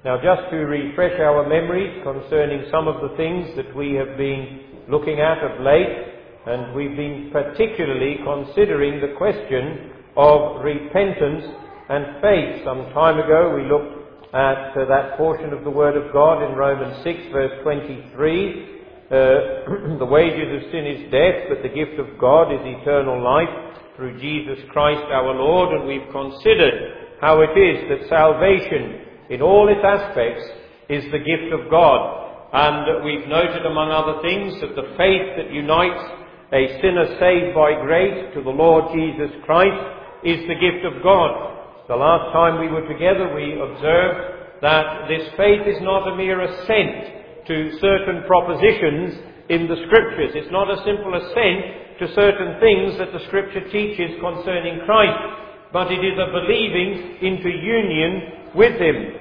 Now, just to refresh our memories concerning some of the things that we have been looking at of late, and we've been particularly considering the question of repentance and faith. Some time ago we looked at that portion of the Word of God in Romans 6 verse 23. The wages of sin is death, but the gift of God is eternal life through Jesus Christ our Lord. And we've considered how it is that salvation in all its aspects is the gift of God. And we've noted, among other things, that the faith that unites a sinner saved by grace to the Lord Jesus Christ is the gift of God. The last time we were together, we observed that this faith is not a mere assent to certain propositions in the Scriptures. It's not a simple assent to certain things that the Scripture teaches concerning Christ, but it is a believing into union with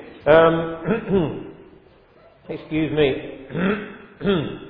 Him. Excuse me.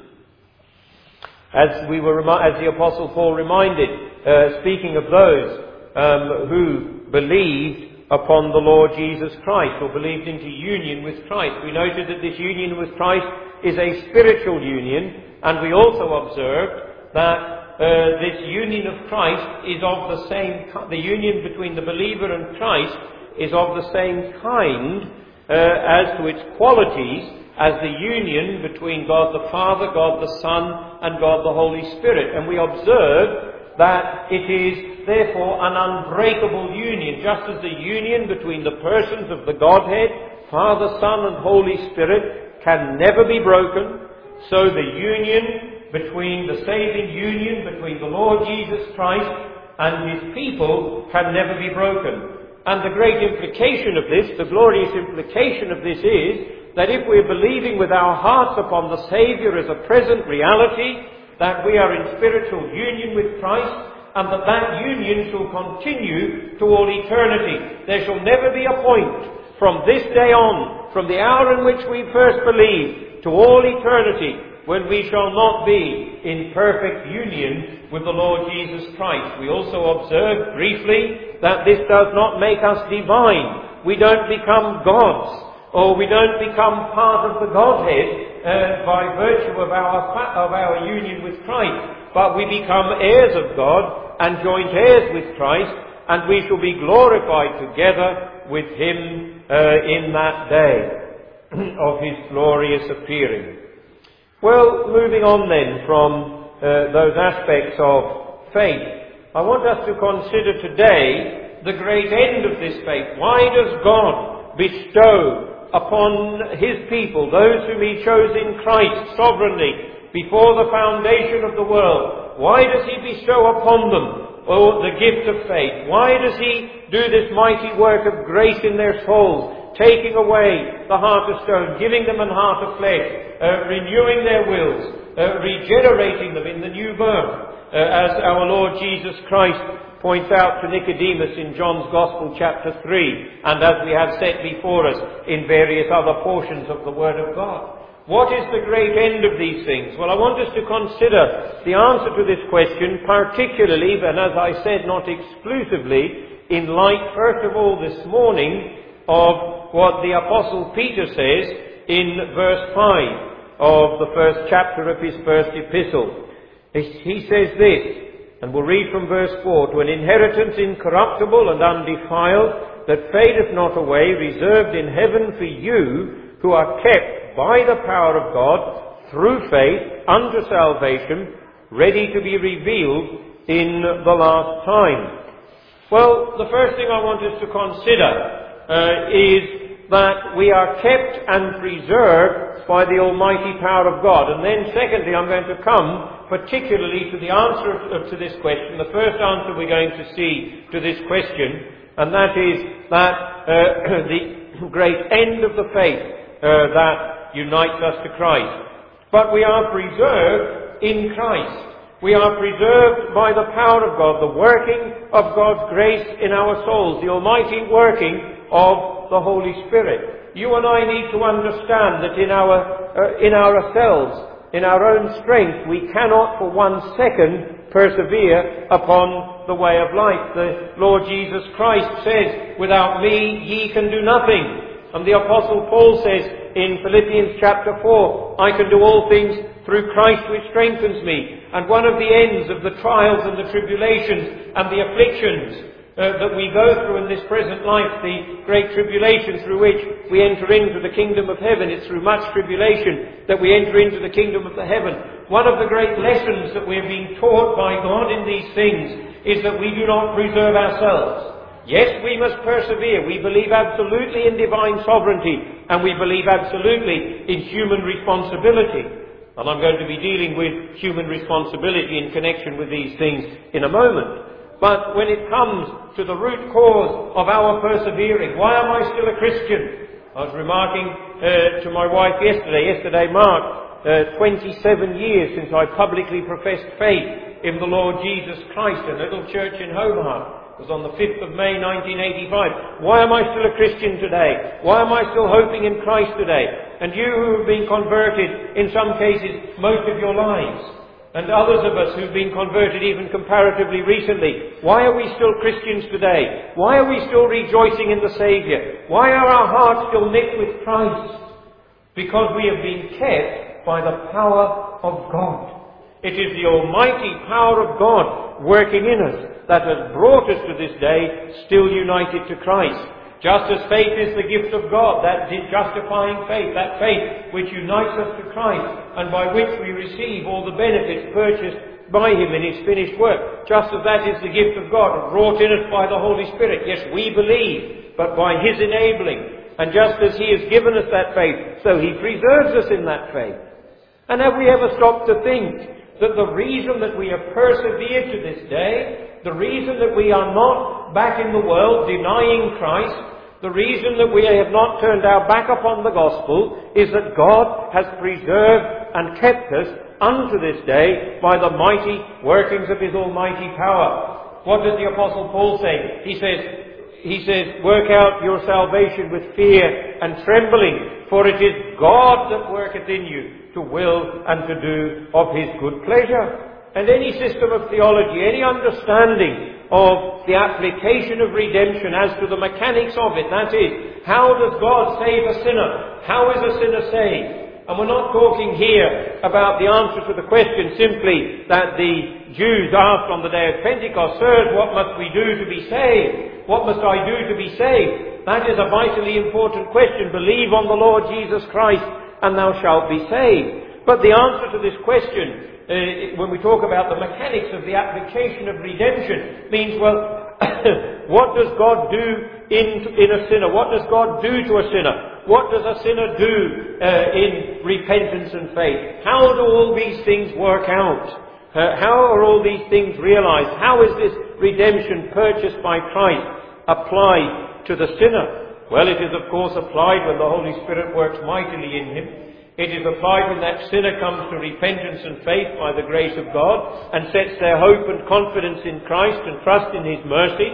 As the Apostle Paul reminded, speaking of those who believed upon the Lord Jesus Christ, or believed into union with Christ. We noted that this union with Christ is a spiritual union, and we also observed that this union of Christ is of the same the union between the believer and Christ is of the same kind as to its qualities as the union between God the Father, God the Son, and God the Holy Spirit. And we observe that it is therefore an unbreakable union, just as the union between the persons of the Godhead, Father, Son, and Holy Spirit, can never be broken, so the union between the saving union between the Lord Jesus Christ and His people can never be broken. And the great implication of this, the glorious implication of this is that if we're believing with our hearts upon the Saviour as a present reality, that we are in spiritual union with Christ, and that union shall continue to all eternity. There shall never be a point from this day on, from the hour in which we first believed, to all eternity, when we shall not be in perfect union with the Lord Jesus Christ. We also observed briefly that this does not make us divine. We don't become gods, or we don't become part of the Godhead by virtue of our union with Christ, but we become heirs of God and joint heirs with Christ, and we shall be glorified together with Him in that day of His glorious appearing. Well, moving on then from those aspects of faith, I want us to consider today the great end of this faith. Why does God bestow upon His people, those whom He chose in Christ sovereignly before the foundation of the world? Why does He bestow upon them the gift of faith? Why does He do this mighty work of grace in their souls, taking away the heart of stone, giving them an heart of flesh, renewing their wills, regenerating them in the new birth, as our Lord Jesus Christ points out to Nicodemus in John's Gospel chapter 3, and as we have set before us in various other portions of the Word of God. What is the great end of these things? Well, I want us to consider the answer to this question, particularly, and as I said, not exclusively, in light, first of all, this morning, of what the Apostle Peter says in verse 5 of the first chapter of his first epistle. He says this, and we'll read from verse 4, to an inheritance incorruptible and undefiled, that fadeth not away, reserved in heaven for you, who are kept by the power of God, through faith, unto salvation, ready to be revealed in the last time. Well, the first thing I want us to consider is that we are kept and preserved by the almighty power of God. And then secondly, I'm going to come particularly to the answer to this question, the first answer we're going to see to this question, and that is that the great end of the faith that unites us to Christ. But we are preserved in Christ. We are preserved by the power of God, the working of God's grace in our souls, the almighty working of the Holy Spirit. You and I need to understand that in ourselves, in our own strength, we cannot for 1 second persevere upon the way of life. The Lord Jesus Christ says, without me ye can do nothing. And the Apostle Paul says in Philippians chapter 4, I can do all things through Christ which strengthens me. And one of the ends of the trials and the tribulations and the afflictions that we go through in this present life, the great tribulation through which we enter into the kingdom of heaven, it's through much tribulation that we enter into the kingdom of the heaven. One of the great lessons that we're being taught by God in these things is that we do not preserve ourselves. Yes, we must persevere. We believe absolutely in divine sovereignty, and we believe absolutely in human responsibility. And I'm going to be dealing with human responsibility in connection with these things in a moment. But when it comes to the root cause of our persevering, why am I still a Christian? I was remarking to my wife yesterday marked 27 years since I publicly professed faith in the Lord Jesus Christ, a little church in Hobart. It was on the 5th of May 1985. Why am I still a Christian today? Why am I still hoping in Christ today? And you who have been converted, in some cases, most of your lives, and others of us who've been converted even comparatively recently, why are we still Christians today? Why are we still rejoicing in the Saviour? Why are our hearts still knit with Christ? Because we have been kept by the power of God. It is the almighty power of God working in us that has brought us to this day still united to Christ. Just as faith is the gift of God, that justifying faith, that faith which unites us to Christ and by which we receive all the benefits purchased by Him in His finished work. Just as that is the gift of God, wrought in us by the Holy Spirit. Yes, we believe, but by His enabling. And just as He has given us that faith, so He preserves us in that faith. And have we ever stopped to think that the reason that we have persevered to this day, the reason that we are not back in the world denying Christ, the reason that we have not turned our back upon the gospel, is that God has preserved and kept us unto this day by the mighty workings of His almighty power. What does the Apostle Paul say? He says, work out your salvation with fear and trembling, for it is God that worketh in you to will and to do of His good pleasure. And any system of theology, any understanding of the application of redemption as to the mechanics of it, that is, how does God save a sinner? How is a sinner saved? And we're not talking here about the answer to the question simply that the Jews asked on the day of Pentecost, sirs, what must we do to be saved? What must I do to be saved? That is a vitally important question. Believe on the Lord Jesus Christ and thou shalt be saved. But the answer to this question, when we talk about the mechanics of the application of redemption, means, well, what does God do in a sinner? What does God do to a sinner? What does a sinner do in repentance and faith? How do all these things work out? How are all these things realized? How is this redemption purchased by Christ applied to the sinner? Well, it is of course applied when the Holy Spirit works mightily in him. It is applied when that sinner comes to repentance and faith by the grace of God and sets their hope and confidence in Christ and trust in His mercy,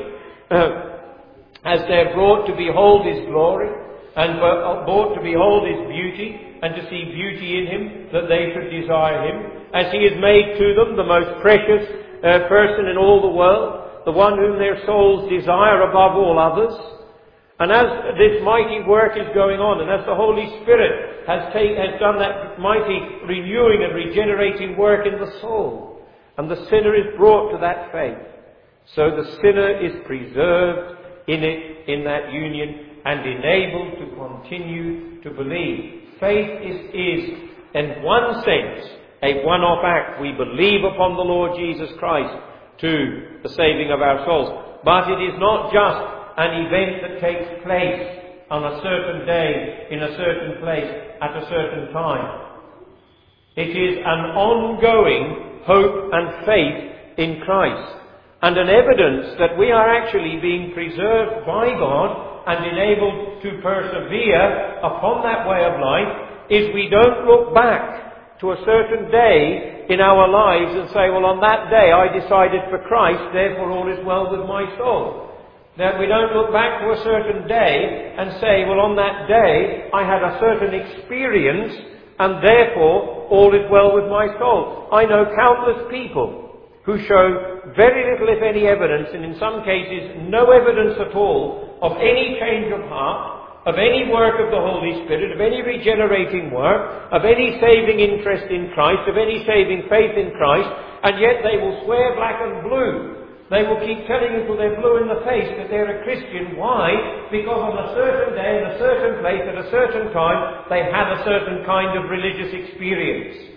as they're brought to behold His glory and brought to behold His beauty and to see beauty in Him that they should desire Him, as He has made to them the most precious person in all the world, the one whom their souls desire above all others. And as this mighty work is going on, and as the Holy Spirit has done that mighty renewing and regenerating work in the soul, and the sinner is brought to that faith, so the sinner is preserved in that union and enabled to continue to believe. Faith is in one sense a one-off act. We believe upon the Lord Jesus Christ to the saving of our souls. But it is not just an event that takes place on a certain day, in a certain place, at a certain time. It is an ongoing hope and faith in Christ, and an evidence that we are actually being preserved by God and enabled to persevere upon that way of life is we don't look back to a certain day in our lives and say, well, on that day I decided for Christ, therefore all is well with my soul. That we don't look back to a certain day and say, well, on that day I had a certain experience and therefore all is well with my soul. I know countless people who show very little, if any, evidence, and in some cases no evidence at all, of any change of heart, of any work of the Holy Spirit, of any regenerating work, of any saving interest in Christ, of any saving faith in Christ, and yet they will swear black and blue. They will keep telling you till they're blue in the face that they're a Christian. Why? Because on a certain day, in a certain place, at a certain time, they had a certain kind of religious experience.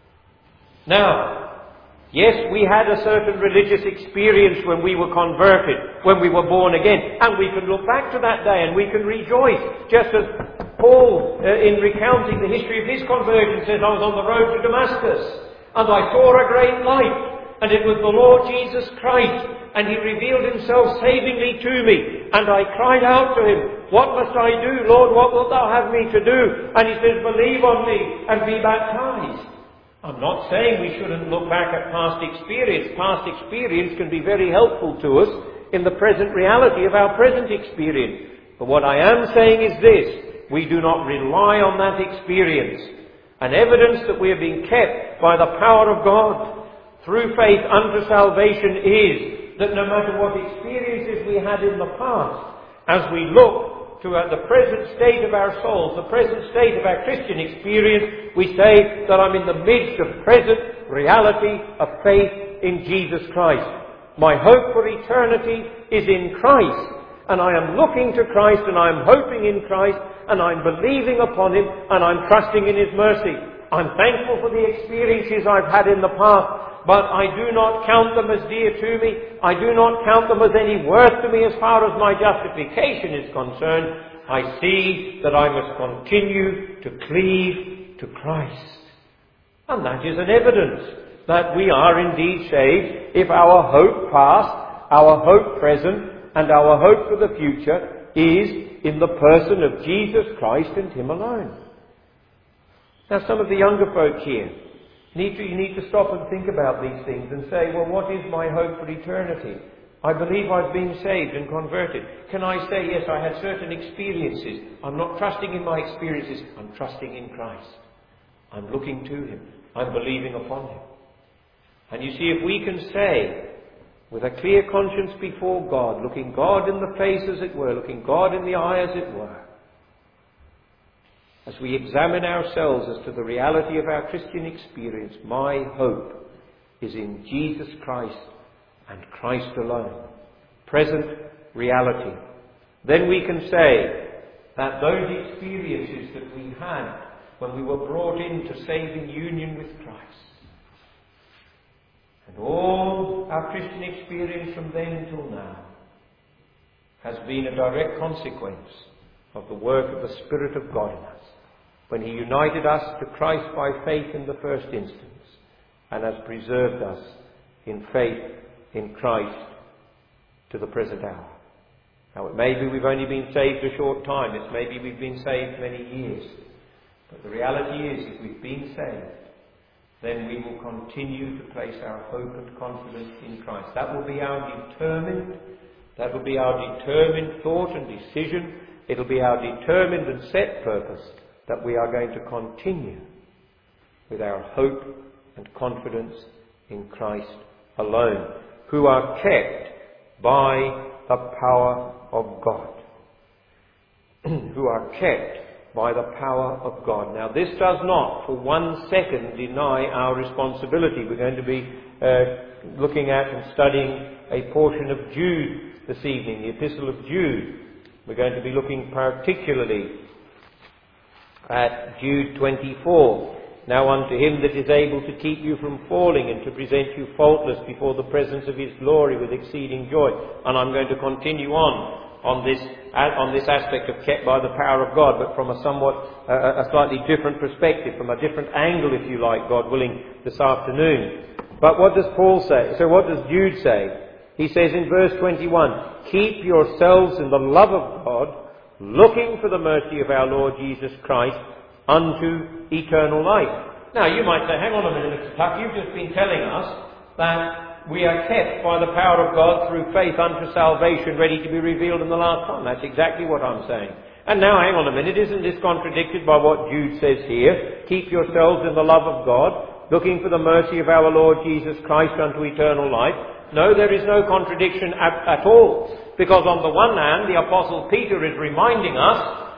Now, yes, we had a certain religious experience when we were converted, when we were born again, and we can look back to that day and we can rejoice, just as Paul, in recounting the history of his conversion, says, I was on the road to Damascus, and I saw a great light, and it was the Lord Jesus Christ, and he revealed himself savingly to me, and I cried out to him, what must I do, Lord, what wilt thou have me to do? And he says, believe on me and be baptized. I'm not saying we shouldn't look back at past experience. Past experience can be very helpful to us in the present reality of our present experience. But what I am saying is this: we do not rely on that experience. An evidence that we are being kept by the power of God through faith unto salvation is that no matter what experiences we had in the past, as we look to the present state of our souls, the present state of our Christian experience, we say that I'm in the midst of present reality of faith in Jesus Christ. My hope for eternity is in Christ, and I am looking to Christ, and I am hoping in Christ, and I'm believing upon Him, and I'm trusting in His mercy. I'm thankful for the experiences I've had in the past, but I do not count them as dear to me. I do not count them as any worth to me as far as my justification is concerned. I see that I must continue to cleave to Christ. And that is an evidence that we are indeed saved if our hope past, our hope present, and our hope for the future is in the person of Jesus Christ and Him alone. Now, some of the younger folk here, you need to stop and think about these things and say, well, what is my hope for eternity? I believe I've been saved and converted. Can I say, yes, I had certain experiences. I'm not trusting in my experiences. I'm trusting in Christ. I'm looking to Him. I'm believing upon Him. And you see, if we can say, with a clear conscience before God, looking God in the face, as it were, looking God in the eye, as it were, as we examine ourselves as to the reality of our Christian experience, my hope is in Jesus Christ and Christ alone. Present reality. Then we can say that those experiences that we had when we were brought into saving union with Christ, and all our Christian experience from then until now, has been a direct consequence of the work of the Spirit of God in us, when He united us to Christ by faith in the first instance, and has preserved us in faith in Christ to the present hour. Now, it may be we've only been saved a short time. It may be we've been saved many years. But the reality is, if we've been saved, then we will continue to place our hope and confidence in Christ. That will be our determined thought and decision. It'll be our determined and set purpose that we are going to continue with our hope and confidence in Christ alone, who are kept by the power of God. Who are kept by the power of God. Now, this does not for 1 second deny our responsibility. We're going to be looking at and studying a portion of Jude this evening, the Epistle of Jude. We're going to be looking particularly at Jude 24. Now unto Him that is able to keep you from falling and to present you faultless before the presence of His glory with exceeding joy. And I'm going to continue on this aspect of kept by the power of God, but from a slightly different perspective, from a different angle, if you like, God willing, this afternoon. But what does Paul say? So what does Jude say? He says in verse 21, keep yourselves in the love of God, looking for the mercy of our Lord Jesus Christ unto eternal life. Now, you might say, hang on a minute, Mr. Tuck, you've just been telling us that we are kept by the power of God through faith unto salvation, ready to be revealed in the last time. That's exactly what I'm saying. And now, hang on a minute, isn't this contradicted by what Jude says here? Keep yourselves in the love of God, looking for the mercy of our Lord Jesus Christ unto eternal life. No, there is no contradiction at all. Because on the one hand, the Apostle Peter is reminding us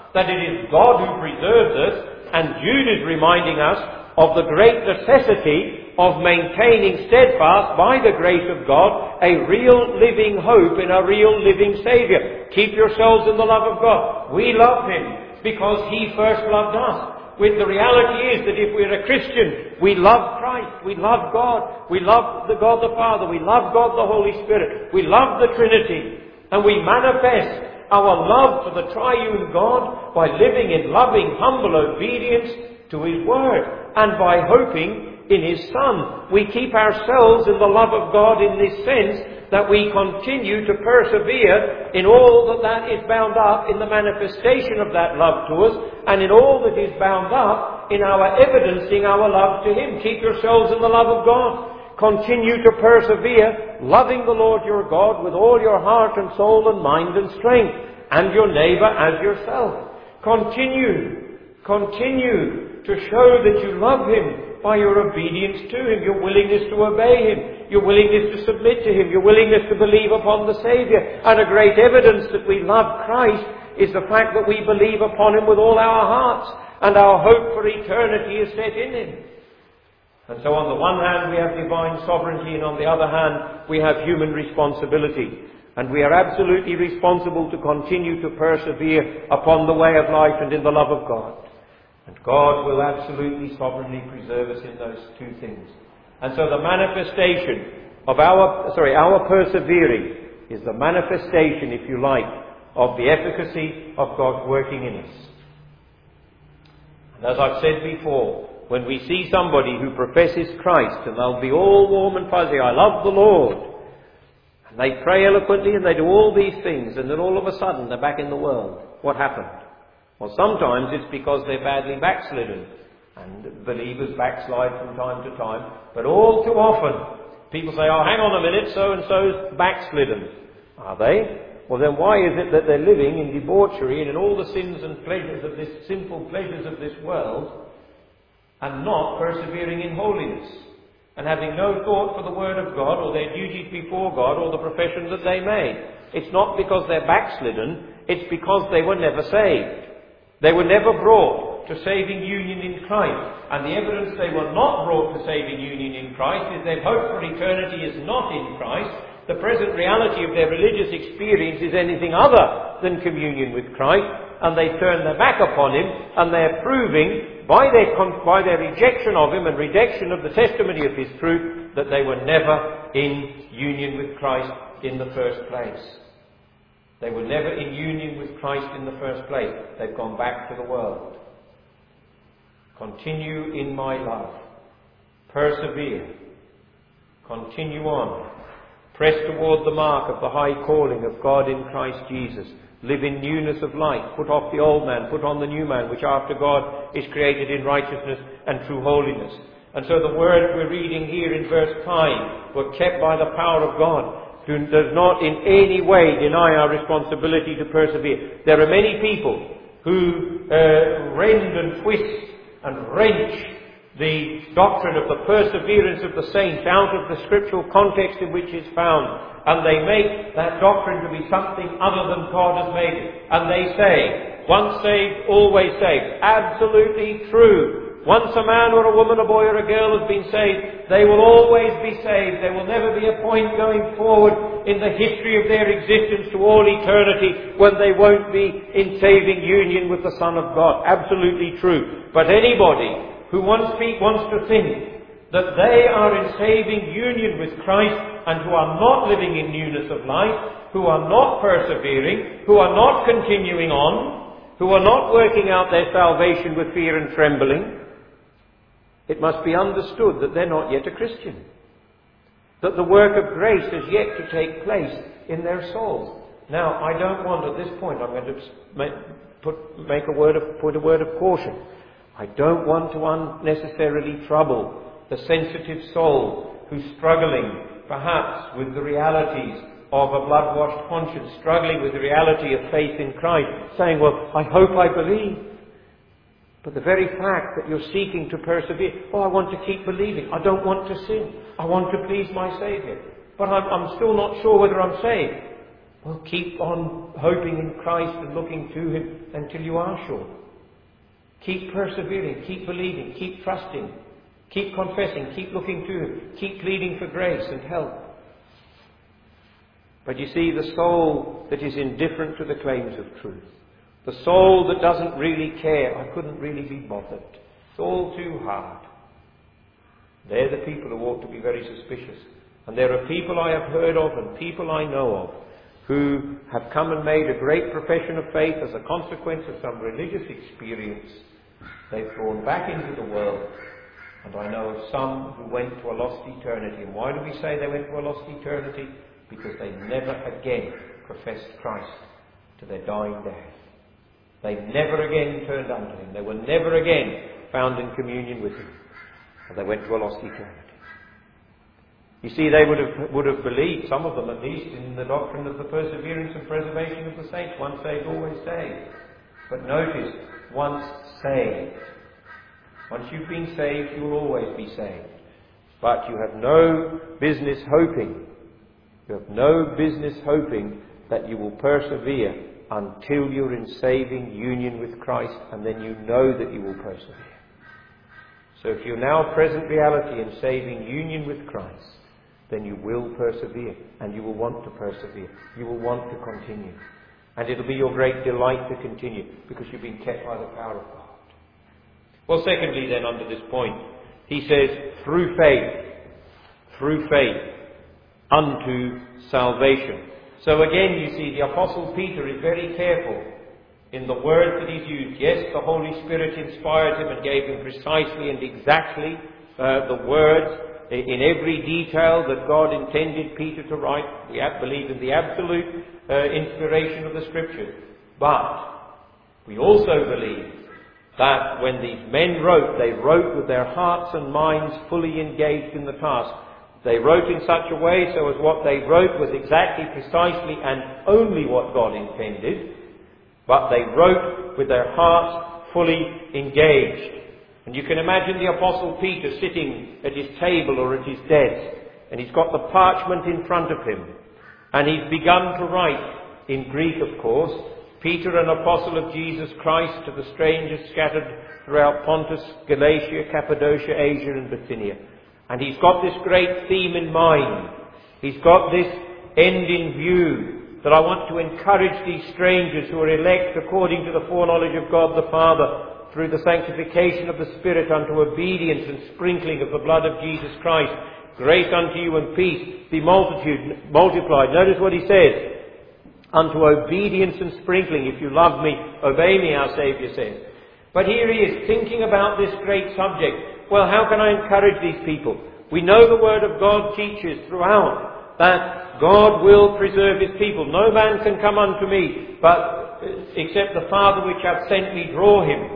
that it is God who preserves us, and Jude is reminding us of the great necessity of maintaining steadfast, by the grace of God, a real living hope in a real living Saviour. Keep yourselves in the love of God. We love Him because He first loved us. With the reality is that if we're a Christian, we love Christ, we love God, we love the God the Father, we love God the Holy Spirit, we love the Trinity, and we manifest our love for the triune God by living in loving, humble obedience to His Word, and by hoping in His Son. We keep ourselves in the love of God in this sense that we continue to persevere in all that is bound up in the manifestation of that love to us, and in all that is bound up in our evidencing our love to Him. Keep yourselves in the love of God. Continue to persevere, loving the Lord your God with all your heart and soul and mind and strength, and your neighbour as yourself. Continue to show that you love Him by your obedience to Him, your willingness to obey Him, your willingness to submit to Him, your willingness to believe upon the Saviour. And a great evidence that we love Christ is the fact that we believe upon Him with all our hearts, and our hope for eternity is set in Him. And so on the one hand we have divine sovereignty, and on the other hand we have human responsibility. And we are absolutely responsible to continue to persevere upon the way of life and in the love of God. And God will absolutely sovereignly preserve us in those two things. And so the manifestation of our persevering is the manifestation, if you like, of the efficacy of God's working in us. And as I've said before, when we see somebody who professes Christ, and they'll be all warm and fuzzy, I love the Lord, and they pray eloquently and they do all these things, and then all of a sudden they're back in the world. What happened? Well, sometimes it's because they're badly backslidden, and believers backslide from time to time, but all too often people say, oh, hang on a minute, so-and-so's backslidden. Are they? Well, then why is it that they're living in debauchery and in all the sins and pleasures of this, sinful pleasures of this world, and not persevering in holiness, and having no thought for the Word of God or their duties before God or the profession that they made? It's not because they're backslidden, it's because they were never saved. They were never brought to saving union in Christ. And the evidence they were not brought to saving union in Christ is their hope for eternity is not in Christ. The present reality of their religious experience is anything other than communion with Christ, and they turn their back upon Him, and they're proving by their rejection of Him and rejection of the testimony of His truth that they were never in union with Christ in the first place. They were never in union with Christ in the first place. They've gone back to the world. Continue in my love. Persevere. Continue on. Press toward the mark of the high calling of God in Christ Jesus. Live in newness of life. Put off the old man. Put on the new man, which after God is created in righteousness and true holiness. And so the word we're reading here in verse 5, were kept by the power of God, does not in any way deny our responsibility to persevere. There are many people who rend and twist and wrench the doctrine of the perseverance of the saints out of the scriptural context in which it's found, and they make that doctrine to be something other than God has made it. And they say, once saved, always saved. Absolutely true. Once a man or a woman, a boy or a girl has been saved, they will always be saved. There will never be a point going forward in the history of their existence to all eternity when they won't be in saving union with the Son of God. Absolutely true. But anybody who wants to think that they are in saving union with Christ and who are not living in newness of life, who are not persevering, who are not continuing on, who are not working out their salvation with fear and trembling, it must be understood that they're not yet a Christian. That the work of grace has yet to take place in their souls. Now, I don't want at this point, I'm going to put a word of caution. I don't want to unnecessarily trouble the sensitive soul who's struggling, perhaps, with the realities of a blood-washed conscience, struggling with the reality of faith in Christ, saying, well, I hope I believe. But the very fact that you're seeking to persevere, I want to keep believing. I don't want to sin. I want to please my Saviour. But I'm still not sure whether I'm saved. Well, keep on hoping in Christ and looking to Him until you are sure. Keep persevering, keep believing, keep trusting, keep confessing, keep looking to Him, keep pleading for grace and help. But you see, the soul that is indifferent to the claims of truth, the soul that doesn't really care, I couldn't really be bothered, it's all too hard, they're the people who ought to be very suspicious. And there are people I have heard of and people I know of who have come and made a great profession of faith as a consequence of some religious experience. They've gone back into the world. And I know of some who went to a lost eternity. And why do we say they went to a lost eternity? Because they never again professed Christ to their dying death. They never again turned unto Him. They were never again found in communion with Him. And they went to a lost eternity. You see, they would have believed, some of them at least, in the doctrine of the perseverance and preservation of the saints. Once saved, always saved. But notice, once saved. Once you've been saved, you will always be saved. But you have no business hoping. You have no business hoping that you will persevere until you're in saving union with Christ, and then you know that you will persevere. So if you're now present reality in saving union with Christ, then you will persevere, and you will want to persevere. You will want to continue. And it'll be your great delight to continue, because you've been kept by the power of God. Well, secondly then, under this point, he says, through faith, unto salvation. So again, you see, the Apostle Peter is very careful in the word that he's used. Yes, the Holy Spirit inspired him and gave him precisely and exactly the words in every detail that God intended Peter to write. We believe in the absolute inspiration of the Scriptures. But we also believe that when these men wrote, they wrote with their hearts and minds fully engaged in the task. They wrote in such a way so as what they wrote was exactly, precisely, and only what God intended. But they wrote with their hearts fully engaged. And you can imagine the Apostle Peter sitting at his table or at his desk, and he's got the parchment in front of him, and he's begun to write, in Greek of course, Peter, an apostle of Jesus Christ, to the strangers scattered throughout Pontus, Galatia, Cappadocia, Asia and Bithynia. And he's got this great theme in mind. He's got this end in view, that I want to encourage these strangers who are elect according to the foreknowledge of God the Father, through the sanctification of the Spirit unto obedience and sprinkling of the blood of Jesus Christ. Grace unto you and peace be multiplied. Notice what he says. Unto obedience and sprinkling. If you love me, obey me, our Saviour says. But here he is thinking about this great subject. Well, how can I encourage these people? We know the Word of God teaches throughout that God will preserve His people. No man can come unto me, but except the Father which hath sent me draw him.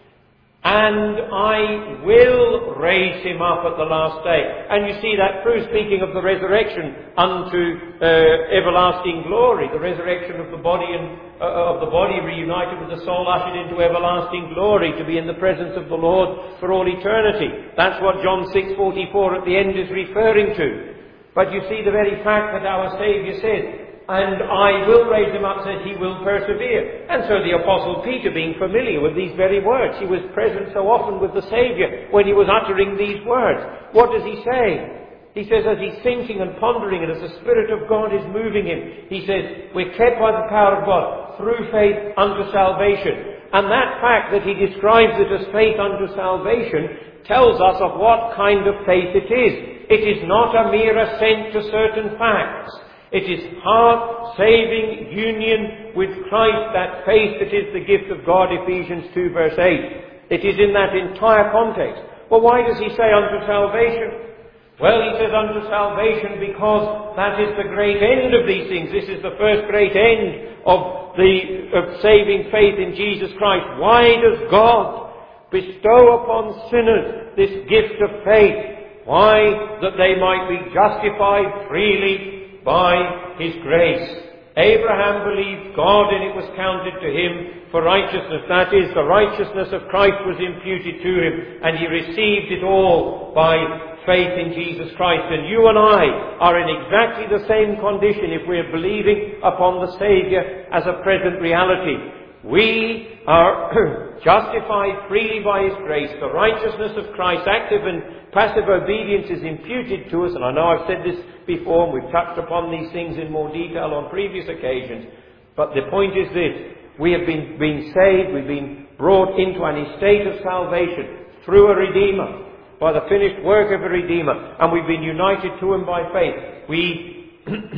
And I will raise him up at the last day. And you see that through speaking of the resurrection unto everlasting glory, the resurrection of the body and of the body reunited with the soul, ushered into everlasting glory, to be in the presence of the Lord for all eternity. That's what John 6:44 at the end is referring to. But you see the very fact that our Saviour said, and I will raise him up, says he will persevere. And so the Apostle Peter, being familiar with these very words, he was present so often with the Saviour when he was uttering these words. What does he say? He says, as he's thinking and pondering it, as the Spirit of God is moving him, he says, we're kept by the power of God through faith unto salvation. And that fact that he describes it as faith unto salvation tells us of what kind of faith it is. It is not a mere assent to certain facts. It is heart-saving union with Christ, that faith that is the gift of God, Ephesians 2 verse 8. It is in that entire context. Well, why does he say unto salvation? Well, he says unto salvation because that is the great end of these things. This is the first great end of saving faith in Jesus Christ. Why does God bestow upon sinners this gift of faith? Why? That they might be justified freely by His grace. Abraham believed God, and it was counted to him for righteousness. That is, the righteousness of Christ was imputed to him, and he received it all by faith in Jesus Christ. And you and I are in exactly the same condition if we're believing upon the Saviour as a present reality. We are justified freely by His grace. The righteousness of Christ, active and passive obedience, is imputed to us. And I know I've said this before, and we've touched upon these things in more detail on previous occasions. But the point is this: we have been saved, we've been brought into an estate of salvation through a Redeemer, by the finished work of a Redeemer, and we've been united to Him by faith. We,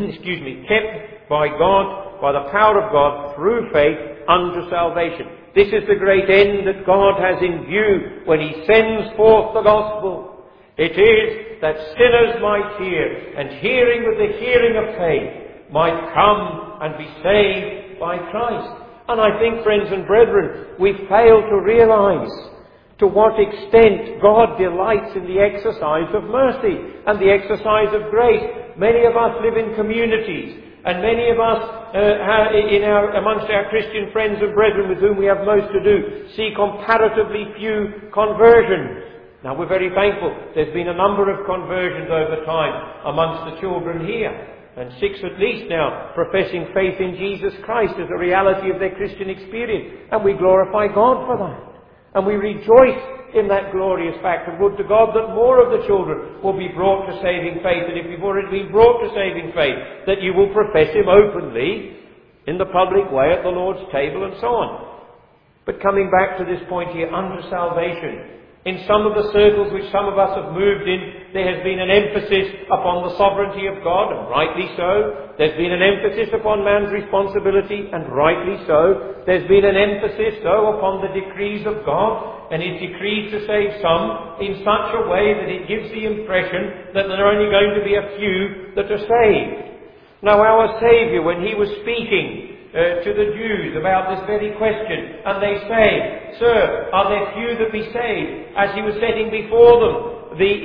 kept by God, by the power of God, through faith, unto salvation. This is the great end that God has in view when He sends forth the gospel. It is that sinners might hear, and hearing with the hearing of faith, might come and be saved by Christ. And I think, friends and brethren, we fail to realize to what extent God delights in the exercise of mercy and the exercise of grace. Many of us live in communities, and many of us amongst our Christian friends and brethren with whom we have most to do, see comparatively few conversions. Now, we're very thankful. There's been a number of conversions over time amongst the children here, and 6 at least now professing faith in Jesus Christ as a reality of their Christian experience. And we glorify God for that. And we rejoice in that glorious fact, and would to God that more of the children will be brought to saving faith. And if you've already been brought to saving faith, that you will profess Him openly in the public way at the Lord's table and so on. But coming back to this point here, unto salvation. In some of the circles which some of us have moved in, there has been an emphasis upon the sovereignty of God, and rightly so. There's been an emphasis upon man's responsibility, and rightly so. There's been an emphasis, though, upon the decrees of God, and His decrees to save some in such a way that it gives the impression that there are only going to be a few that are saved. Now, our Saviour, when He was speaking to the Jews about this very question, and they say, "Sir, are there few that be saved?" As He was setting before them the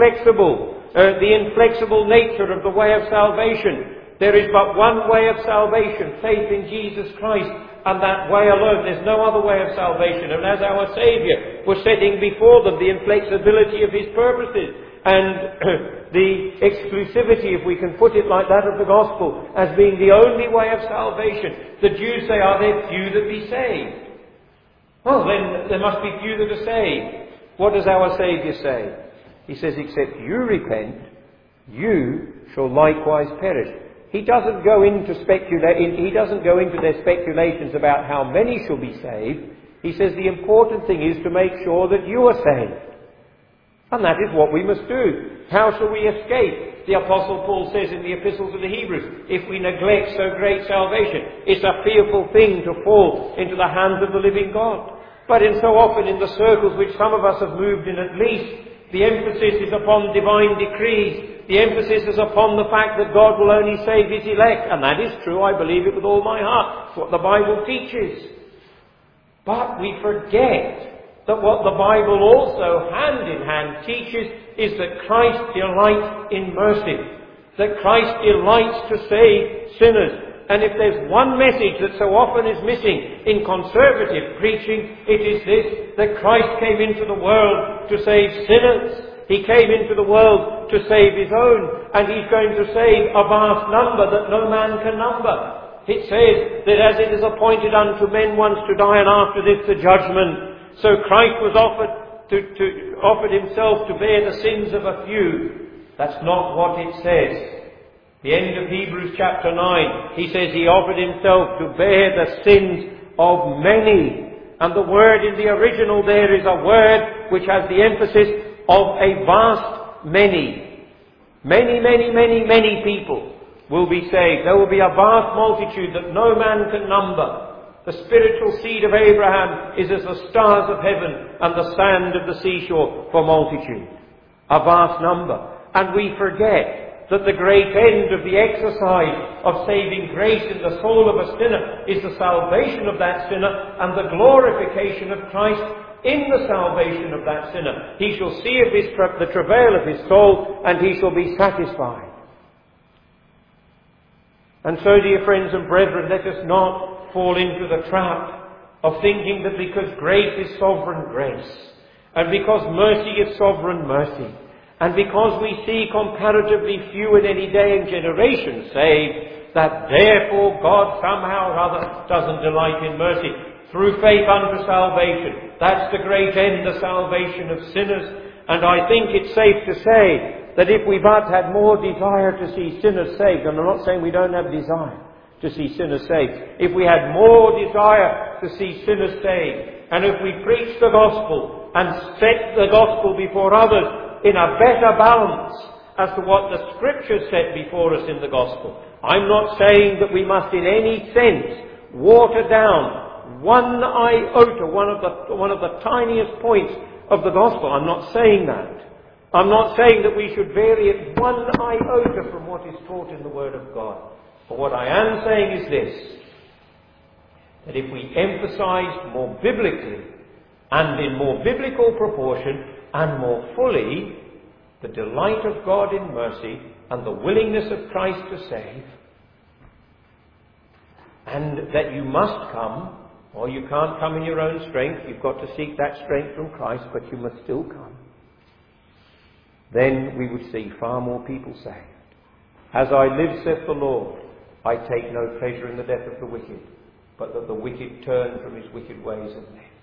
inflexible nature of the way of salvation. There is but one way of salvation, faith in Jesus Christ, and that way alone. There's no other way of salvation. And as our Saviour was setting before them the inflexibility of His purposes, and the exclusivity, if we can put it like that, of the gospel as being the only way of salvation, the Jews say, "Are there few that be saved?" Well, then there must be few that are saved. What does our Saviour say? He says, "Except you repent, you shall likewise perish." He doesn't go into their speculations about how many shall be saved. He says the important thing is to make sure that you are saved. And that is what we must do. How shall we escape? The Apostle Paul says in the Epistles of the Hebrews, if we neglect so great salvation, it's a fearful thing to fall into the hands of the living God. But in so often in the circles which some of us have moved in at least, the emphasis is upon divine decrees. The emphasis is upon the fact that God will only save His elect. And that is true. I believe it with all my heart. It's what the Bible teaches. But we forget that what the Bible also hand in hand teaches is that Christ delights in mercy. That Christ delights to save sinners. And if there's one message that so often is missing in conservative preaching, it is this, that Christ came into the world to save sinners. He came into the world to save His own, and He's going to save a vast number that no man can number. It says that as it is appointed unto men once to die, and after this the judgment, so Christ was offered Himself to bear the sins of a few. That's not what it says. The end of Hebrews chapter 9, he says He offered Himself to bear the sins of many. And the word in the original there is a word which has the emphasis of a vast many. Many people will be saved. There will be a vast multitude that no man can number. The spiritual seed of Abraham is as the stars of heaven and the sand of the seashore for multitude. A vast number. And we forget that the great end of the exercise of saving grace in the soul of a sinner is the salvation of that sinner and the glorification of Christ in the salvation of that sinner. He shall see of the travail of his soul, and he shall be satisfied. And so, dear friends and brethren, let us not fall into the trap of thinking that because grace is sovereign grace, and because mercy is sovereign mercy, And because we see comparatively few in any day and generation saved, that therefore God somehow or other doesn't delight in mercy. Through faith unto salvation. That's the great end, the salvation of sinners. And I think it's safe to say that if we but had more desire to see sinners saved, and I'm not saying we don't have desire to see sinners saved, if we had more desire to see sinners saved, and if we preached the gospel and set the gospel before others in a better balance as to what the Scriptures set before us in the gospel. I'm not saying that we must in any sense water down one iota, one of the tiniest points of the gospel. I'm not saying that. I'm not saying that we should vary it one iota from what is taught in the Word of God. But what I am saying is this, that if we emphasise more biblically and in more biblical proportion and more fully the delight of God in mercy and the willingness of Christ to save, and that you must come, or you can't come in your own strength, you've got to seek that strength from Christ, but you must still come, then we would see far more people saved. As I live, saith the Lord, I take no pleasure in the death of the wicked, but that the wicked turn from his wicked ways and live.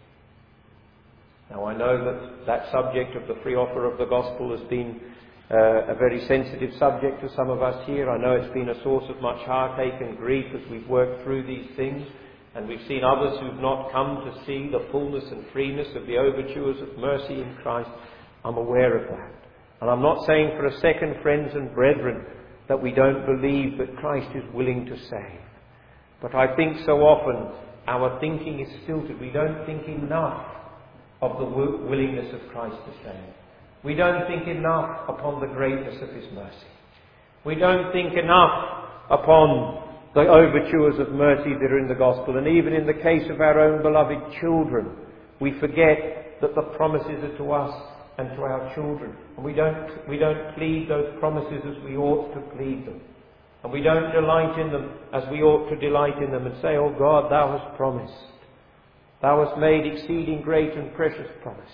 Now I know that subject of the free offer of the gospel has been a very sensitive subject to some of us here. I know it's been a source of much heartache and grief as we've worked through these things, and we've seen others who've not come to see the fullness and freeness of the overtures of mercy in Christ. I'm aware of that. And I'm not saying for a second, friends and brethren, that we don't believe that Christ is willing to save. But I think so often our thinking is stilted. We don't think enough of the willingness of Christ to save. We don't think enough upon the greatness of his mercy. We don't think enough upon the overtures of mercy that are in the gospel. And even in the case of our own beloved children, we forget that the promises are to us and to our children. And we don't plead those promises as we ought to plead them. And we don't delight in them as we ought to delight in them and say, "Oh God, thou hast promised. Thou hast made exceeding great and precious promises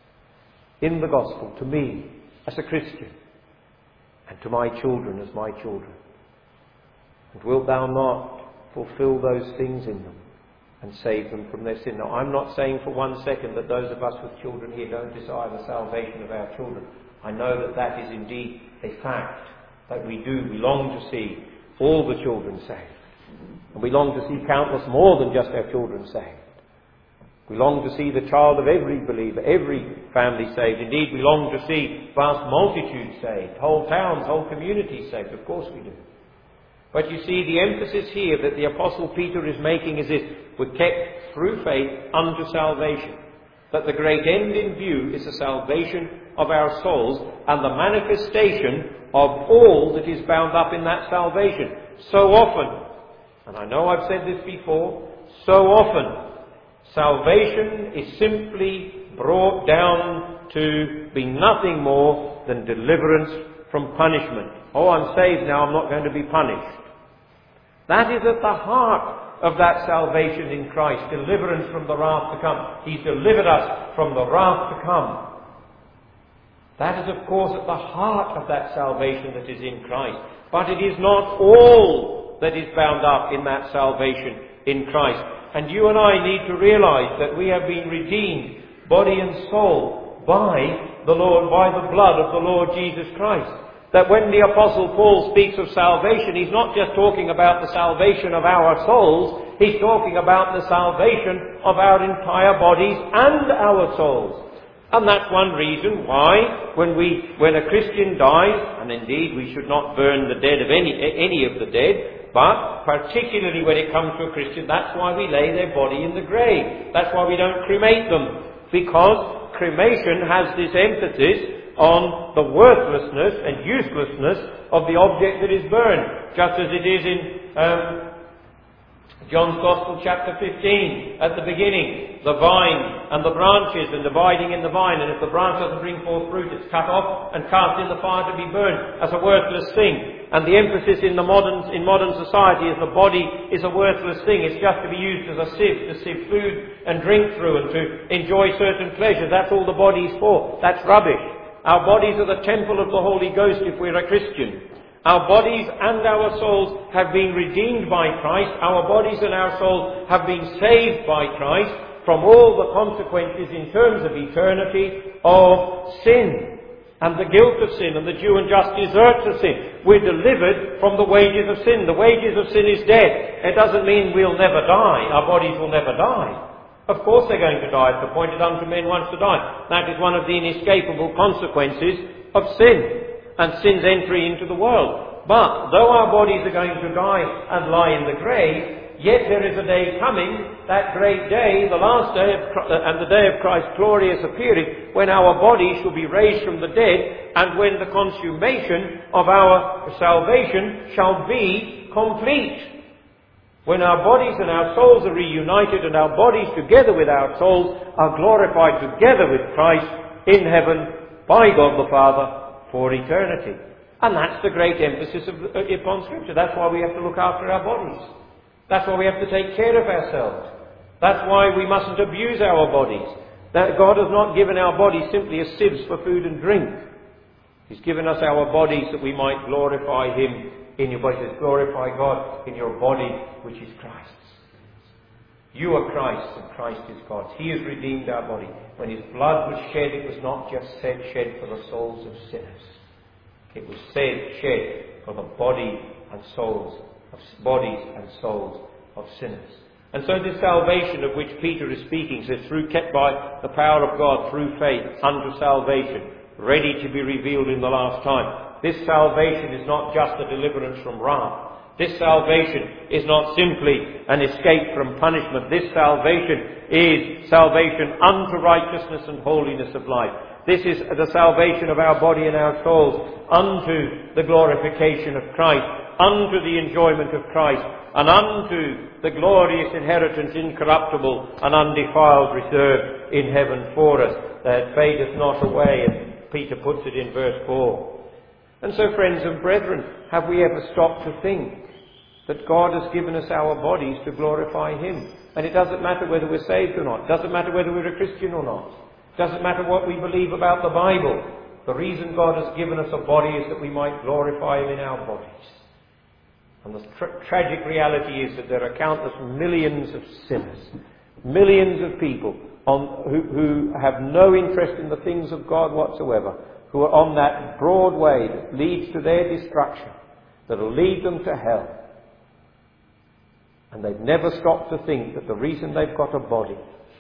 in the gospel to me as a Christian and to my children as my children. And wilt thou not fulfill those things in them and save them from their sin?" Now, I'm not saying for one second that those of us with children here don't desire the salvation of our children. I know that that is indeed a fact, that we do. We long to see all the children saved. And we long to see countless more than just our children saved. We long to see the child of every believer, every family saved. Indeed, we long to see vast multitudes saved, whole towns, whole communities saved. Of course we do. But you see, the emphasis here that the Apostle Peter is making is this: we're kept through faith unto salvation. That the great end in view is the salvation of our souls and the manifestation of all that is bound up in that salvation. So often, and I know I've said this before, so often salvation is simply brought down to be nothing more than deliverance from punishment. Oh, I'm saved now, I'm not going to be punished. That is at the heart of that salvation in Christ, deliverance from the wrath to come. He's delivered us from the wrath to come. That is, of course, at the heart of that salvation that is in Christ. But it is not all that is bound up in that salvation in Christ. And you and I need to realize that we have been redeemed, body and soul, by the Lord, by the blood of the Lord Jesus Christ. That when the Apostle Paul speaks of salvation, he's not just talking about the salvation of our souls, he's talking about the salvation of our entire bodies and our souls. And that's one reason why when a Christian dies, and indeed we should not burn the dead of any of the dead, but particularly when it comes to a Christian, that's why we lay their body in the grave. That's why we don't cremate them, because cremation has this emphasis on the worthlessness and uselessness of the object that is burned, just as it is in John's Gospel chapter 15 at the beginning, the vine and the branches and abiding in the vine, and if the branch doesn't bring forth fruit, it's cut off and cast in the fire to be burned as a worthless thing. And the emphasis in modern society is the body is a worthless thing. It's just to be used as a sieve, to sieve food and drink through and to enjoy certain pleasures. That's all the body is for. That's rubbish. Our bodies are the temple of the Holy Ghost if we're a Christian. Our bodies and our souls have been redeemed by Christ. Our bodies and our souls have been saved by Christ from all the consequences in terms of eternity of sin and the guilt of sin and the due and just deserts of sin. We're delivered from the wages of sin. The wages of sin is death. It doesn't mean we'll never die. Our bodies will never die. Of course they're going to die. It's appointed unto men once to die. That is one of the inescapable consequences of sin and sin's entry into the world. But though our bodies are going to die and lie in the grave, yet there is a day coming, that great day, the last day and the day of Christ's glorious appearing, when our bodies shall be raised from the dead, and when the consummation of our salvation shall be complete. When our bodies and our souls are reunited, and our bodies together with our souls are glorified together with Christ in heaven by God the Father for eternity. And that's the great emphasis upon Scripture. That's why we have to look after our bodies. That's why we have to take care of ourselves. That's why we mustn't abuse our bodies. That God has not given our bodies simply as sieves for food and drink. He's given us our bodies that we might glorify Him in your body. He says, glorify God in your body, which is Christ's. You are Christ, and Christ is God's. He has redeemed our body. When His blood was shed, it was not just shed for the souls of sinners. It was shed for the bodies and souls of sinners. And so this salvation of which Peter is speaking says, kept by the power of God through faith unto salvation, ready to be revealed in the last time. This salvation is not just a deliverance from wrath. This salvation is not simply an escape from punishment. This salvation is salvation unto righteousness and holiness of life. This is the salvation of our body and our souls unto the glorification of Christ, unto the enjoyment of Christ, and unto the glorious inheritance incorruptible and undefiled reserved in heaven for us, that fadeth not away, as Peter puts it in verse 4. And so, friends and brethren, have we ever stopped to think that God has given us our bodies to glorify Him? And it doesn't matter whether we're saved or not. It doesn't matter whether we're a Christian or not. It doesn't matter what we believe about the Bible. The reason God has given us a body is that we might glorify Him in our bodies. And the tragic reality is that there are countless millions of sinners, millions of people who have no interest in the things of God whatsoever, who are on that broad way that leads to their destruction, that will lead them to hell. And they've never stopped to think that the reason they've got a body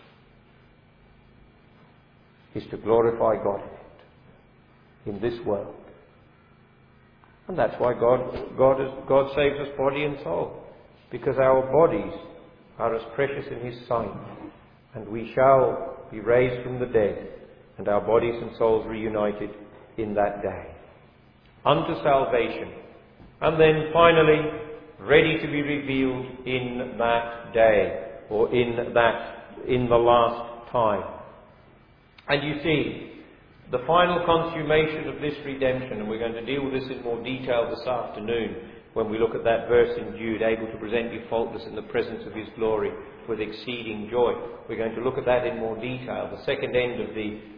is to glorify God in this world. And that's why God saves us body and soul, because our bodies are as precious in His sight, and we shall be raised from the dead, and our bodies and souls reunited in that day, unto salvation, and then finally ready to be revealed in that day, or in the last time. And you see, the final consummation of this redemption, and we're going to deal with this in more detail this afternoon when we look at that verse in Jude, able to present you faultless in the presence of His glory with exceeding joy. We're going to look at that in more detail. The second end of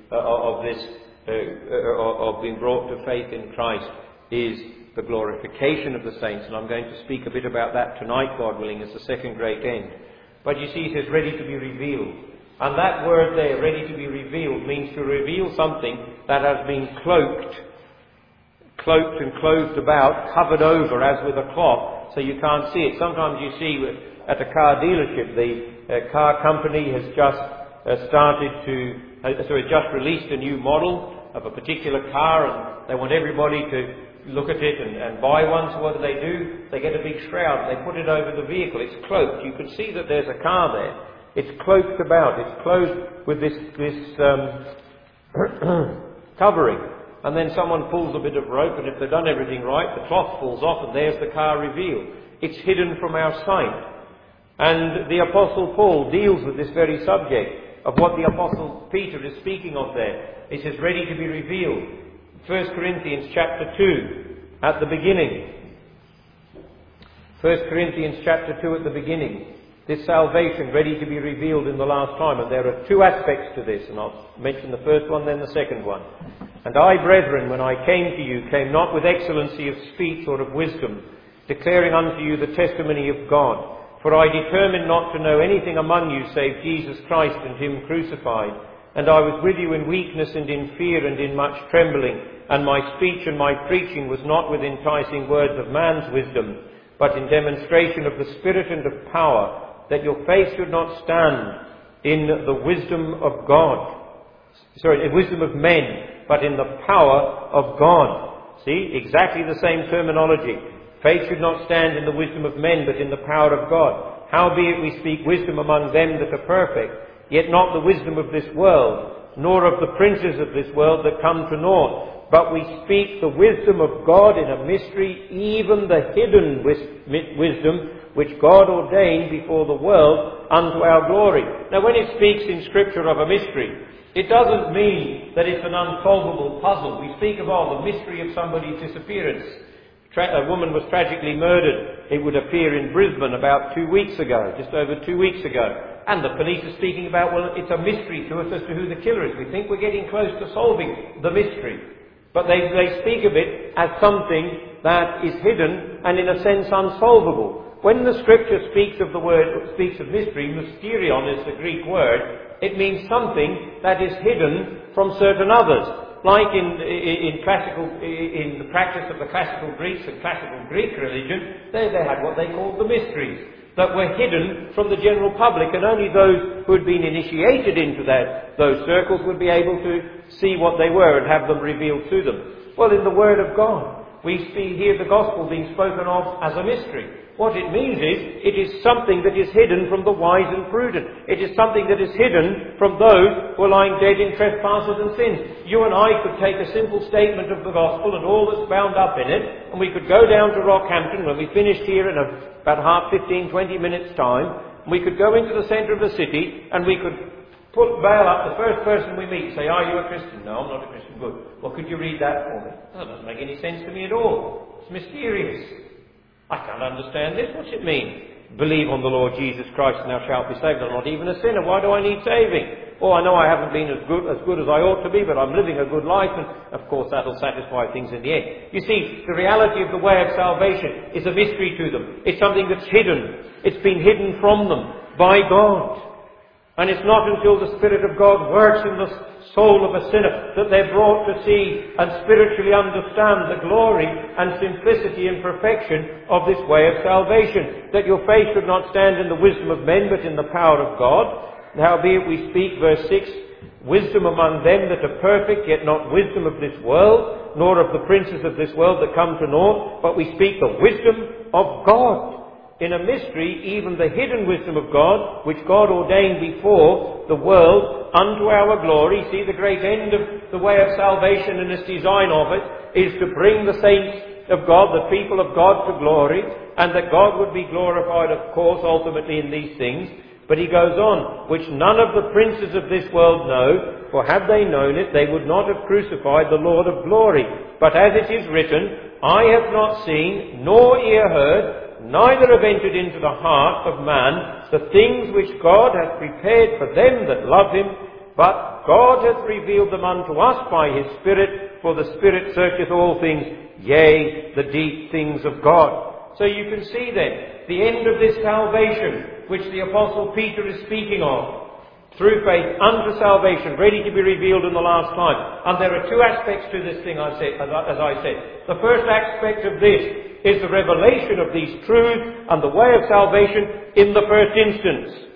being brought to faith in Christ is the glorification of the saints, and I'm going to speak a bit about that tonight, God willing, as the second great end. But you see, it says ready to be revealed. And that word there, ready to be revealed, means to reveal something that has been cloaked and clothed about, covered over as with a cloth, so you can't see it. Sometimes you see at a car dealership, the car company has just just released a new model of a particular car, and they want everybody to look at it and buy one. So what do? They get a big shroud and they put it over the vehicle. It's cloaked. You can see that there's a car there. It's cloaked about. It's closed with this covering. And then someone pulls a bit of rope, and if they've done everything right, the cloth falls off and there's the car revealed. It's hidden from our sight. And the Apostle Paul deals with this very subject of what the Apostle Peter is speaking of there. He says, ready to be revealed. 1 Corinthians chapter 2 at the beginning. 1 Corinthians chapter 2 at the beginning. This salvation ready to be revealed in the last time. And there are two aspects to this, and I'll mention the first one, then the second one. And I, brethren, when I came to you, came not with excellency of speech or of wisdom, declaring unto you the testimony of God. For I determined not to know anything among you save Jesus Christ and him crucified. And I was with you in weakness and in fear and in much trembling. And my speech and my preaching was not with enticing words of man's wisdom, but in demonstration of the Spirit and of power, that your faith should not stand in the wisdom of God. In wisdom of men, but in the power of God. See, exactly the same terminology. Faith should not stand in the wisdom of men, but in the power of God. Howbeit we speak wisdom among them that are perfect, yet not the wisdom of this world, nor of the princes of this world that come to naught. But we speak the wisdom of God in a mystery, even the hidden wisdom, which God ordained before the world unto our glory. Now when it speaks in Scripture of a mystery, it doesn't mean that it's an unsolvable puzzle. We speak of the mystery of somebody's disappearance. A woman was tragically murdered, it would appear, in Brisbane about 2 weeks ago, just over 2 weeks ago. And the police are speaking about, well, it's a mystery to us as to who the killer is. We think we're getting close to solving the mystery. But they speak of it as something that is hidden and in a sense unsolvable. When the Scripture speaks of mystery, mysterion is the Greek word, it means something that is hidden from certain others. Like in the practice of the classical Greeks and classical Greek religion, they had what they called the mysteries, that were hidden from the general public, and only those who had been initiated into those circles would be able to see what they were and have them revealed to them. Well, in the Word of God, we see here the gospel being spoken of as a mystery. What it means is, it is something that is hidden from the wise and prudent. It is something that is hidden from those who are lying dead in trespasses and sins. You and I could take a simple statement of the gospel and all that's bound up in it, and we could go down to Rockhampton when we finished here in about 15, 20 minutes' time. We could go into the centre of the city and we could bail up the first person we meet, say, "Are you a Christian?" "No, I'm not a Christian." "Good. Well, could you read that for me?" "That doesn't make any sense to me at all. It's mysterious. I can't understand this. What's it mean? Believe on the Lord Jesus Christ and thou shalt be saved. I'm not even a sinner. Why do I need saving? Oh, I know I haven't been as good as I ought to be, but I'm living a good life, and of course that'll satisfy things in the end. You see, the reality of the way of salvation is a mystery to them. It's something that's hidden. It's been hidden from them by God. And it's not until the Spirit of God works in the soul of a sinner that they're brought to see and spiritually understand the glory and simplicity and perfection of this way of salvation. That your faith should not stand in the wisdom of men, but in the power of God. Howbeit we speak, verse 6, wisdom among them that are perfect, yet not wisdom of this world, nor of the princes of this world that come to naught, but we speak the wisdom of God. In a mystery, even the hidden wisdom of God, which God ordained before the world unto our glory. See, the great end of the way of salvation and its design of it is to bring the saints of God, the people of God, to glory, and that God would be glorified, of course, ultimately in these things. But he goes on, which none of the princes of this world know, for had they known it, they would not have crucified the Lord of glory. But as it is written, I have not seen, nor ear heard, neither have entered into the heart of man the things which God hath prepared for them that love him, but God hath revealed them unto us by his Spirit, for the Spirit searcheth all things, yea, the deep things of God. So you can see then, the end of this salvation, which the Apostle Peter is speaking of, through faith unto salvation, ready to be revealed in the last time. And there are two aspects to this thing, as I said. The first aspect of this is the revelation of these truths and the way of salvation in the first instance.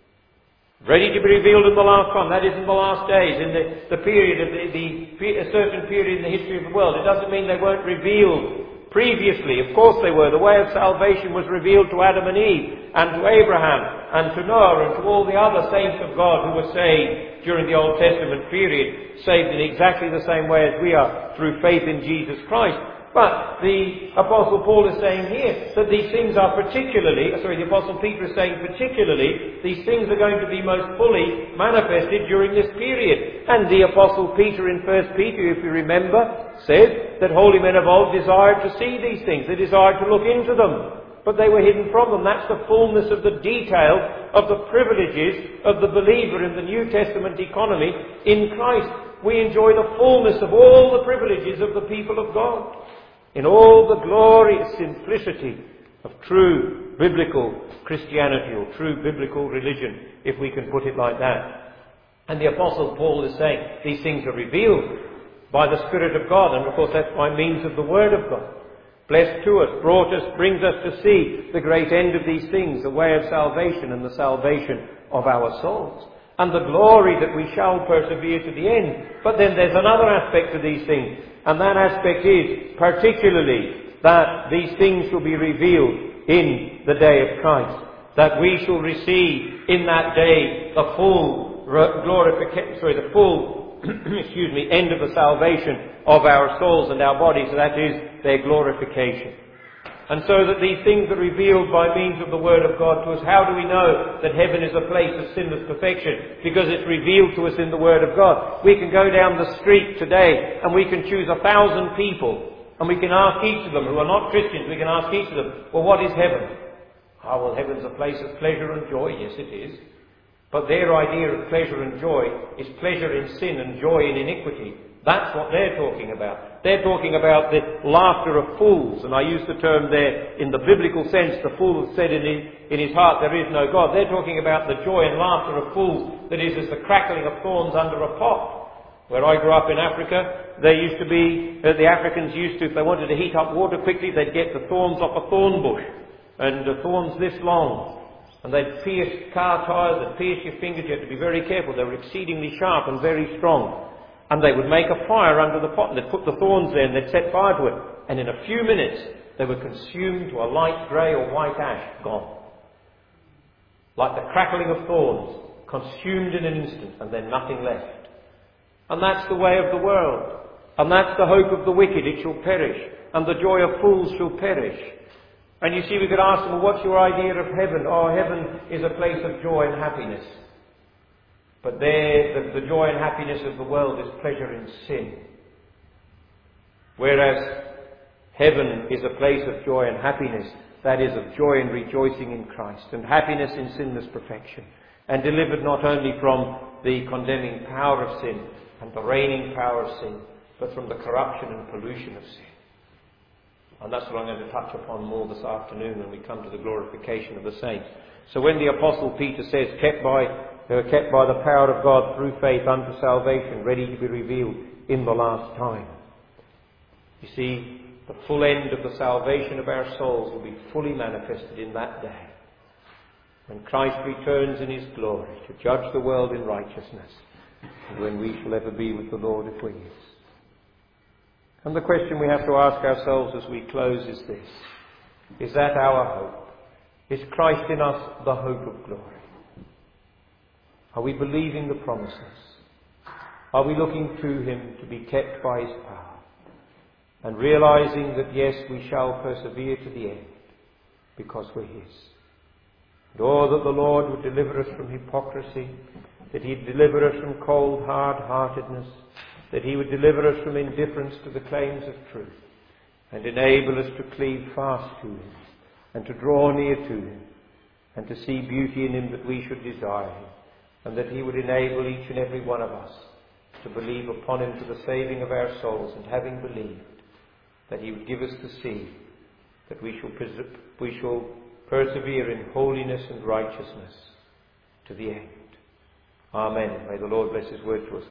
Ready to be revealed in the last time. That is, in the last days, in the period of a certain period in the history of the world. It doesn't mean they weren't revealed previously. Of course they were. The way of salvation was revealed to Adam and Eve, and to Abraham, and to Noah, and to all the other saints of God who were saved during the Old Testament period, saved in exactly the same way as we are, through faith in Jesus Christ. But the Apostle Paul is saying here that these things are the Apostle Peter is saying particularly, these things are going to be most fully manifested during this period. And the Apostle Peter in 1 Peter, if you remember, said that holy men of old desired to see these things. They desired to look into them, but they were hidden from them. That's the fullness of the detail of the privileges of the believer in the New Testament economy in Christ. we enjoy the fullness of all the privileges of the people of God, in all the glorious simplicity of true biblical Christianity, or true biblical religion, if we can put it like that. And the Apostle Paul is saying these things are revealed by the Spirit of God, and of course that's by means of the Word of God. Blessed to us, brought us, brings us to see the great end of these things, the way of salvation and the salvation of our souls, and the glory that we shall persevere to the end. But then there's another aspect to these things, and that aspect is particularly that these things shall be revealed in the day of Christ, that we shall receive in that day the full the full end of the salvation of our souls and our bodies, that is, their glorification. And so that these things are revealed by means of the Word of God to us. How do we know that heaven is a place of sinless perfection? Because it's revealed to us in the Word of God. We can go down the street today and we can choose 1,000 people, and we can ask each of them who are not Christians, we can ask each of them, well, what is heaven? Ah, well, heaven's a place of pleasure and joy. Yes, it is. But their idea of pleasure and joy is pleasure in sin and joy in iniquity. That's what they're talking about. They're talking about the laughter of fools. And I use the term there in the biblical sense. The fool has said in his heart, there is no God. They're talking about the joy and laughter of fools, that is as the crackling of thorns under a pot. Where I grew up in Africa, there used to be, the Africans used to, if they wanted to heat up water quickly, they'd get the thorns off a thorn bush. And the thorns this long. And they'd pierce car tyres, they'd pierce your fingers. You had to be very careful. They were exceedingly sharp and very strong. And they would make a fire under the pot, and they'd put the thorns there, and they'd set fire to it. And in a few minutes, they were consumed to a light grey or white ash, gone. Like the crackling of thorns, consumed in an instant, and then nothing left. And that's the way of the world. And that's the hope of the wicked, it shall perish. And the joy of fools shall perish. And you see, we could ask them, well, what's your idea of heaven? Oh, heaven is a place of joy and happiness. But there, the joy and happiness of the world is pleasure in sin. Whereas heaven is a place of joy and happiness, that is, of joy and rejoicing in Christ, and happiness in sinless perfection, and delivered not only from the condemning power of sin and the reigning power of sin, but from the corruption and pollution of sin. And that's what I'm going to touch upon more this afternoon when we come to the glorification of the saints. So when the Apostle Peter says, kept by the power of God through faith unto salvation, ready to be revealed in the last time. You see, the full end of the salvation of our souls will be fully manifested in that day, when Christ returns in his glory to judge the world in righteousness, and when we shall ever be with the Lord if we is. And the question we have to ask ourselves as we close is this: is that our hope? Is Christ in us the hope of glory? Are we believing the promises? Are we looking to him to be kept by his power? And realizing that yes, we shall persevere to the end because we're his. And that the Lord would deliver us from hypocrisy, that he'd deliver us from cold hard-heartedness, that he would deliver us from indifference to the claims of truth, and enable us to cleave fast to him, and to draw near to him, and to see beauty in him that we should desire him, and that he would enable each and every one of us to believe upon him to the saving of our souls, and having believed, that he would give us to see that we shall persevere in holiness and righteousness to the end. Amen. May the Lord bless his word to us.